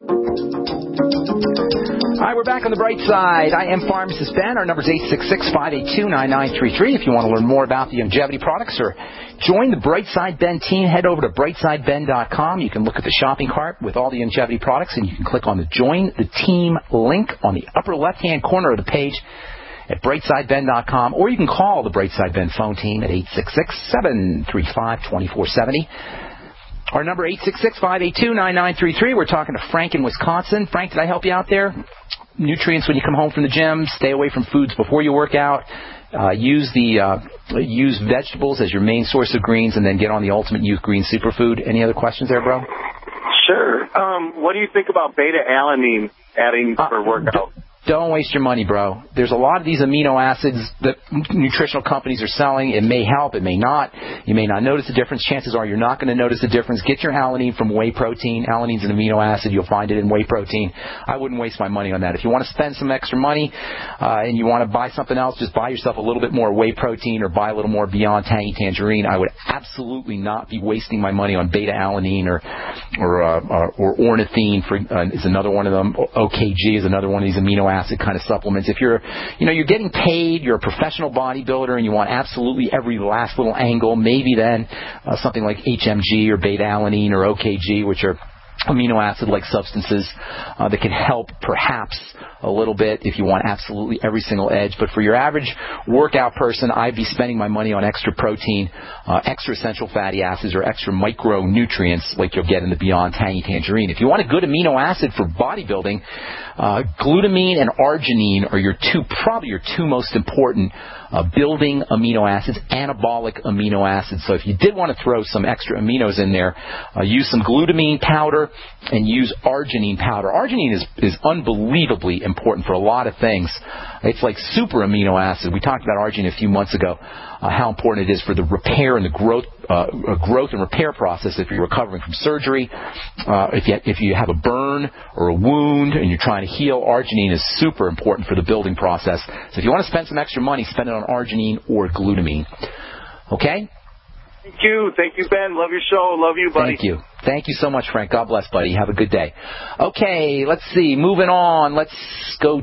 Hi, we're back on the bright side. I am Pharmacist Ben. Our number is eight six six, five eight two, nine nine three three. If you want to learn more about the longevity products or join the Brightside Ben team, head over to brightside ben dot com. You can look at the shopping cart with all the longevity products, and you can click on the Join the Team link on the upper left-hand corner of the page at brightside ben dot com, or you can call the Brightside Ben phone team at eight six six, seven three five, two four seven zero. Our number eight six six, five eight two, nine nine three three. We're talking to Frank in Wisconsin. Frank, did I help you out there? Nutrients when you come home from the gym. Stay away from foods before you work out. Uh, use the uh, use vegetables as your main source of greens, and then get on the Ultimate Youth Green Superfood. Any other questions there, bro? Sure. Um, what do you think about beta-alanine adding uh, for workout? Don't waste your money, bro. There's a lot of these amino acids that nutritional companies are selling. It may help. It may not. You may not notice the difference. Chances are you're not going to notice the difference. Get your alanine from whey protein. Alanine's an amino acid. You'll find it in whey protein. I wouldn't waste my money on that. If you want to spend some extra money uh, and you want to buy something else, just buy yourself a little bit more whey protein or buy a little more Beyond Tangy Tangerine. I would absolutely not be wasting my money on beta-alanine or or, uh, or, or ornithine for, uh, is another one of them. O K G is another one of these amino acids. Acid kind of supplements. If you're, you know, you're getting paid, you're a professional bodybuilder, and you want absolutely every last little angle, maybe then uh, something like H M G or beta-alanine or O K G, which are amino acid-like substances uh, that can help perhaps a little bit if you want absolutely every single edge. But for your average workout person, I'd be spending my money on extra protein, uh, extra essential fatty acids, or extra micronutrients like you'll get in the Beyond Tangy Tangerine. If you want a good amino acid for bodybuilding, uh, glutamine and arginine are your two, probably your two most important uh, building amino acids, anabolic amino acids. So if you did want to throw some extra aminos in there, uh, use some glutamine powder and use arginine powder. Arginine is, is unbelievably important for a lot of things. It's like super amino acid. We talked about arginine a few months ago, uh, how important it is for the repair and the growth uh, growth and repair process if you're recovering from surgery. Uh, if, you, if you have a burn or a wound and you're trying to heal, arginine is super important for the building process. So if you want to spend some extra money, spend it on arginine or glutamine. Okay? Thank you. Thank you, Ben. Love your show. Love you, buddy. Thank you. Thank you so much, Frank. God bless, buddy. Have a good day. Okay, let's see. Moving on. Let's go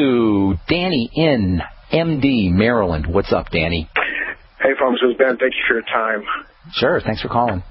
to Danny in M D, Maryland. What's up, Danny? Hey, Pharmacist Ben. Thank you for your time. Sure. Thanks for calling.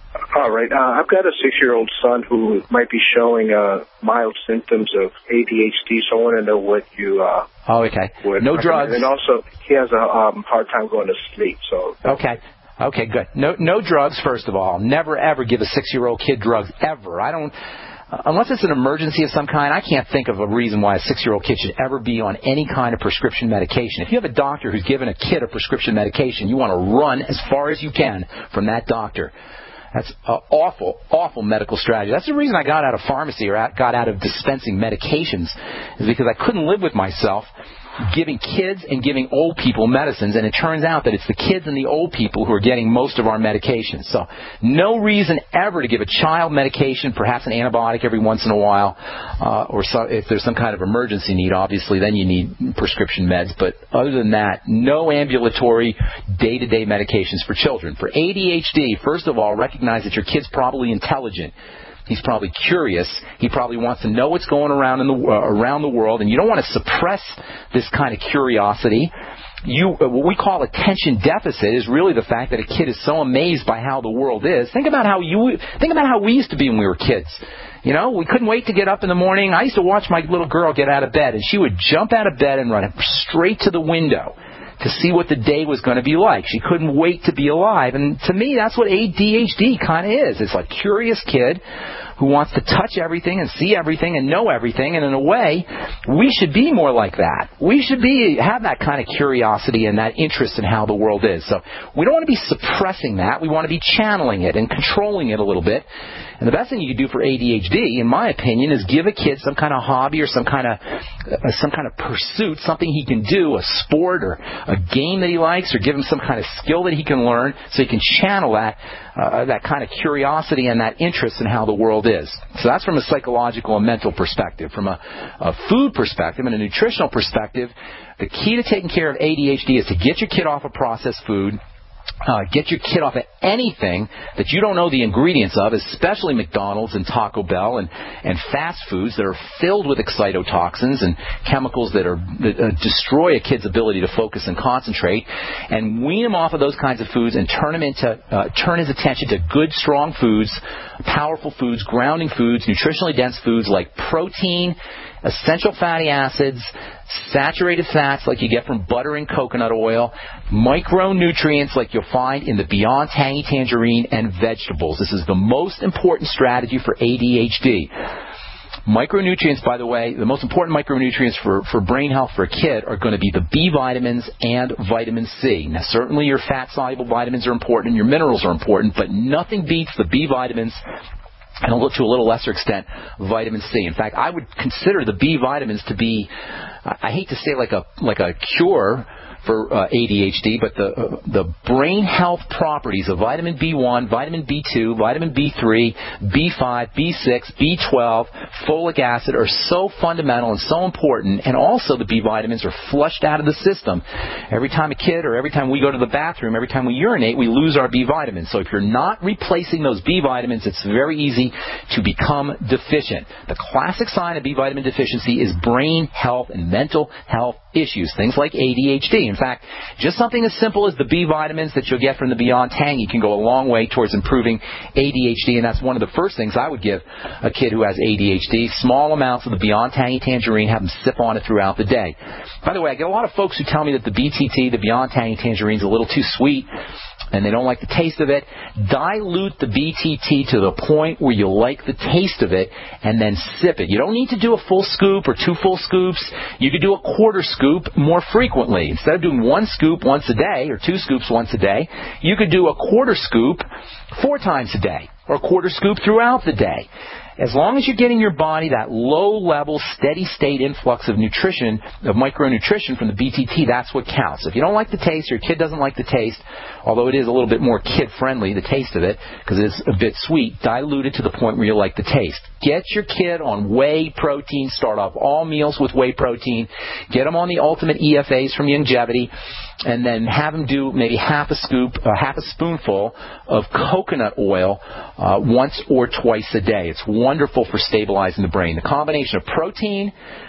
All right. Uh, I've got a six-year-old son who might be showing uh, mild symptoms of A D H D, so I want to know what you uh, Oh, okay. would No recommend. drugs. And also, he has a um, hard time going to sleep. So Okay. Okay, good. No, no drugs, first of all. Never, ever give a six-year-old kid drugs, ever. I don't, uh, unless it's an emergency of some kind, I can't think of a reason why a six-year-old kid should ever be on any kind of prescription medication. If you have a doctor who's given a kid a prescription medication, you want to run as far as you can from that doctor. That's an awful, awful medical strategy. That's the reason I got out of pharmacy or got out of dispensing medications, is because I couldn't live with myself giving kids and giving old people medicines, and it turns out that it's the kids and the old people who are getting most of our medications. So no reason ever to give a child medication, perhaps an antibiotic every once in a while, uh, or so, if there's some kind of emergency need, obviously, then you need prescription meds. But other than that, no ambulatory day-to-day medications for children. For A D H D, first of all, recognize that your kid's probably intelligent. He's probably curious. He probably wants to know what's going around in the uh, around the world, and you don't want to suppress this kind of curiosity. You, uh, what we call attention deficit is really the fact that a kid is so amazed by how the world is. Think about how you think about how we used to be when we were kids. You know, we couldn't wait to get up in the morning. I used to watch my little girl get out of bed, and she would jump out of bed and run straight to the window to see what the day was going to be like. She couldn't wait to be alive. And to me, that's what A D H D kind of is. It's like a curious kid who wants to touch everything and see everything and know everything. And in a way, we should be more like that. We should be have that kind of curiosity and that interest in how the world is. So we don't want to be suppressing that. We want to be channeling it and controlling it a little bit. And the best thing you can do for A D H D, in my opinion, is give a kid some kind of hobby or some kind of uh, some kind of pursuit, something he can do, a sport or a game that he likes, or give him some kind of skill that he can learn so he can channel that uh, that kind of curiosity and that interest in how the world is. So that's from a psychological and mental perspective. From a, a food perspective and a nutritional perspective, the key to taking care of A D H D is to get your kid off of processed food. Uh, get your kid off of anything that you don't know the ingredients of, especially McDonald's and Taco Bell and, and fast foods that are filled with excitotoxins and chemicals that are that uh, destroy a kid's ability to focus and concentrate. And wean him off of those kinds of foods and turn him into uh, turn his attention to good, strong foods, powerful foods, grounding foods, nutritionally dense foods like protein, essential fatty acids, saturated fats like you get from butter and coconut oil, micronutrients like you'll find in the Beyond Tangy Tangerine, and vegetables. This is the most important strategy for A D H D. Micronutrients, by the way, the most important micronutrients for, for brain health for a kid are going to be the B vitamins and vitamin C. Now, certainly your fat-soluble vitamins are important and your minerals are important, but nothing beats the B vitamins and to a little lesser extent, vitamin C. In fact, I would consider the B vitamins to be, I hate to say like a like a cure for uh, A D H D, but the uh, the brain health properties of vitamin B one, vitamin B two, vitamin B three, B five, B six, B twelve, folic acid are so fundamental and so important, and also the B vitamins are flushed out of the system. Every time a kid or every time we go to the bathroom, every time we urinate, we lose our B vitamins. So if you're not replacing those B vitamins, it's very easy to become deficient. The classic sign of B vitamin deficiency is brain health and mental health issues, things like A D H D. In fact, just something as simple as the B vitamins that you'll get from the Beyond Tangy can go a long way towards improving A D H D, and that's one of the first things I would give a kid who has A D H D. Small amounts of the Beyond Tangy Tangerine, have them sip on it throughout the day. By the way, I get a lot of folks who tell me that the B T T, the Beyond Tangy Tangerine, is a little too sweet, and they don't like the taste of it. Dilute the B T T to the point where you like the taste of it, and then sip it. You don't need to do a full scoop or two full scoops. You could do a quarter scoop more frequently. Instead of doing one scoop once a day or two scoops once a day, you could do a quarter scoop four times a day or a quarter scoop throughout the day. As long as you're getting your body that low-level, steady-state influx of nutrition, of micronutrition from the B T T, that's what counts. If you don't like the taste, or your kid doesn't like the taste, although it is a little bit more kid-friendly, the taste of it, because it's a bit sweet, dilute it to the point where you like the taste. Get your kid on whey protein. Start off all meals with whey protein. Get them on the Ultimate E F As from Youngevity, and then have them do maybe half a scoop, uh, half a spoonful of coconut oil uh, once or twice a day. It's wonderful for stabilizing the brain. The combination of protein,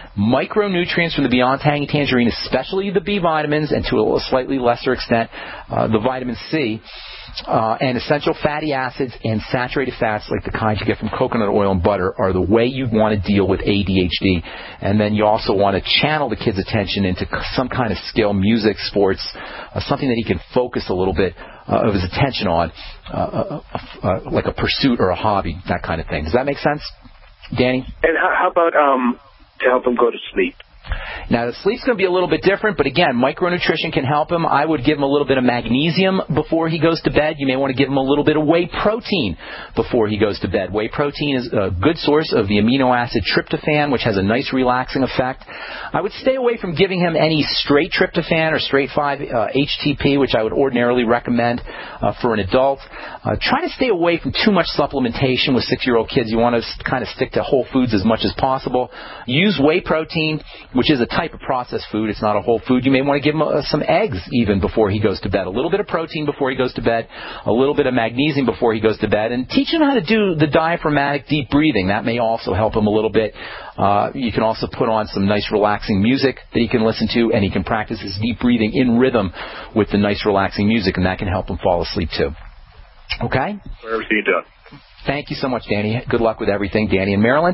micronutrients from the Beyond Tangy Tangerine, especially the B vitamins, and to a slightly lesser extent, uh, the vitamin C, uh, and essential fatty acids and saturated fats like the kinds you get from coconut oil and butter are the way you want to deal with A D H D. And then you also want to channel the kid's attention into some kind of skill, music, sports, uh, something that he can focus a little bit uh, of his attention on, uh, uh, uh, like a pursuit or a hobby, that kind of thing. Does that make sense, Danny? And how, how about um, to help him go to sleep? Now, the sleep's going to be a little bit different, but again, micronutrition can help him. I would give him a little bit of magnesium before he goes to bed. You may want to give him a little bit of whey protein before he goes to bed. Whey protein is a good source of the amino acid tryptophan, which has a nice relaxing effect. I would stay away from giving him any straight tryptophan or straight five H T P, which I would ordinarily recommend uh, for an adult. Uh, try to stay away from too much supplementation with six-year-old kids. You want to kind of stick to whole foods as much as possible. Use whey protein, which is a type of processed food. It's not a whole food. You may want to give him uh, some eggs even before he goes to bed. A little bit of protein before he goes to bed. A little bit of magnesium before he goes to bed. And teach him how to do the diaphragmatic deep breathing. That may also help him a little bit. Uh, you can also put on some nice relaxing music that he can listen to, and he can practice his deep breathing in rhythm with the nice relaxing music, and that can help him fall asleep too. Okay? Wherever you do. Thank you so much, Danny. Good luck with everything, Danny in Maryland.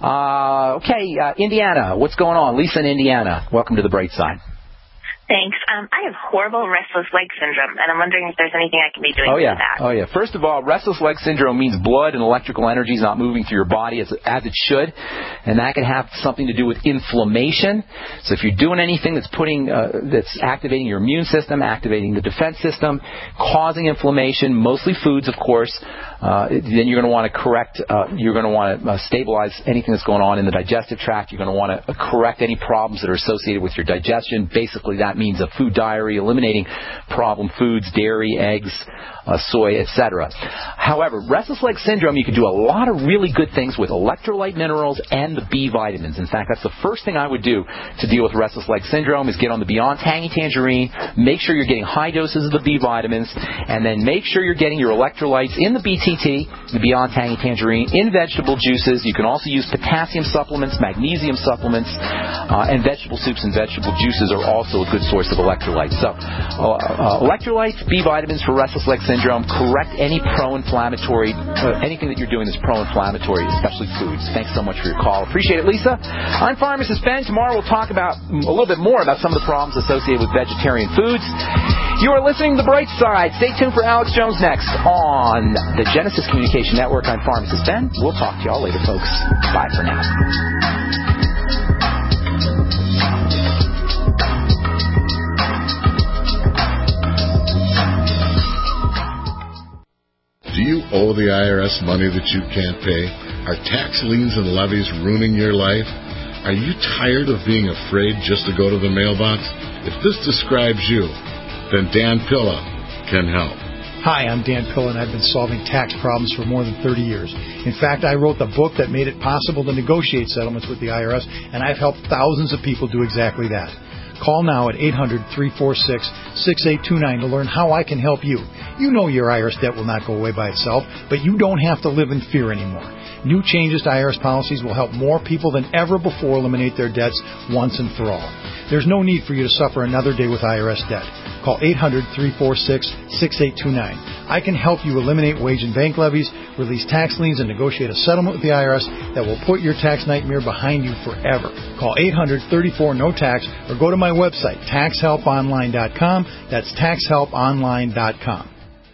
Uh, okay, uh, Indiana. What's going on? Lisa in Indiana. Welcome to the Bright Side. Thanks. Um, I have horrible restless leg syndrome, and I'm wondering if there's anything I can be doing oh, yeah. for that. Oh, yeah. First of all, restless leg syndrome means blood and electrical energy is not moving through your body as, as it should, and that can have something to do with inflammation. So if you're doing anything that's putting, uh, that's activating your immune system, activating the defense system, causing inflammation, mostly foods, of course, uh, then you're going to want to correct, uh, you're going to want to uh, stabilize anything that's going on in the digestive tract. You're going to want to correct any problems that are associated with your digestion. Basically, that means a food diary, eliminating problem foods, dairy, eggs, uh, soy, et cetera. However, restless leg syndrome, you can do a lot of really good things with electrolyte minerals and the B vitamins. In fact, that's the first thing I would do to deal with restless leg syndrome is get on the Beyond Tangy Tangerine, make sure you're getting high doses of the B vitamins, and then make sure you're getting your electrolytes in the B T T, the Beyond Tangy Tangerine, in vegetable juices. You can also use potassium supplements, magnesium supplements, uh, and vegetable soups and vegetable juices are also a good source of electrolytes. So, uh, uh, electrolytes, B vitamins for restless leg syndrome, correct any pro-inflammatory, uh, anything that you're doing that's pro-inflammatory, especially foods. Thanks so much for your call. Appreciate it, Lisa. I'm Pharmacist Ben. Tomorrow we'll talk about a little bit more about some of the problems associated with vegetarian foods. You are listening to The Bright Side. Stay tuned for Alex Jones next on the Genesis Communication Network. I'm Pharmacist Ben. We'll talk to y'all later, folks. Bye for now. Do you owe the I R S money that you can't pay? Are tax liens and levies ruining your life? Are you tired of being afraid just to go to the mailbox? If this describes you, then Dan Pilla can help. Hi, I'm Dan Pilla, and I've been solving tax problems for more than thirty years. In fact, I wrote the book that made it possible to negotiate settlements with the I R S, and I've helped thousands of people do exactly that. Call now at eight hundred, three four six, six eight two nine to learn how I can help you. You know your I R S debt will not go away by itself, but you don't have to live in fear anymore. New changes to I R S policies will help more people than ever before eliminate their debts once and for all. There's no need for you to suffer another day with I R S debt. Call eight hundred, three four six, six eight two nine. I can help you eliminate wage and bank levies, release tax liens, and negotiate a settlement with the I R S that will put your tax nightmare behind you forever. Call eight hundred, three four, N O T A X or go to my website, tax help online dot com. That's tax help online dot com.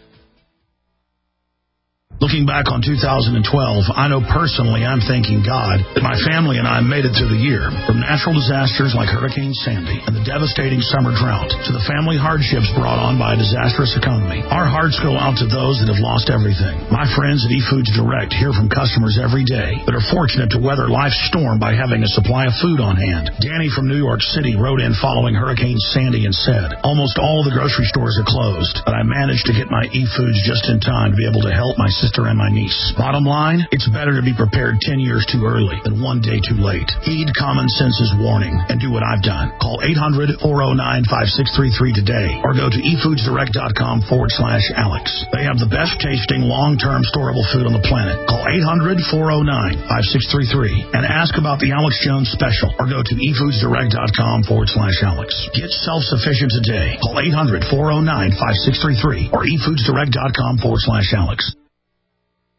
Looking back on two thousand twelve, I know personally I'm thanking God that my family and I made it through the year. From natural disasters like Hurricane Sandy and the devastating summer drought to the family hardships brought on by a disastrous economy, our hearts go out to those that have lost everything. My friends at eFoods Direct hear from customers every day that are fortunate to weather life's storm by having a supply of food on hand. Danny from New York City wrote in following Hurricane Sandy and said, "Almost all the grocery stores are closed, but I managed to get my eFoods just in time to be able to help my sister sister and my niece. Bottom line, it's better to be prepared ten years too early than one day too late. Heed common sense's warning and do what I've done. Call eight hundred, four oh nine, five six three three today or go to efoodsdirect.com forward slash Alex. They have the best tasting long-term storable food on the planet. Call eight hundred, four oh nine, five six three three and ask about the Alex Jones special or go to efoodsdirect.com forward slash Alex. Get self-sufficient today. Call eight hundred, four oh nine, five six three three or efoodsdirect.com forward slash Alex.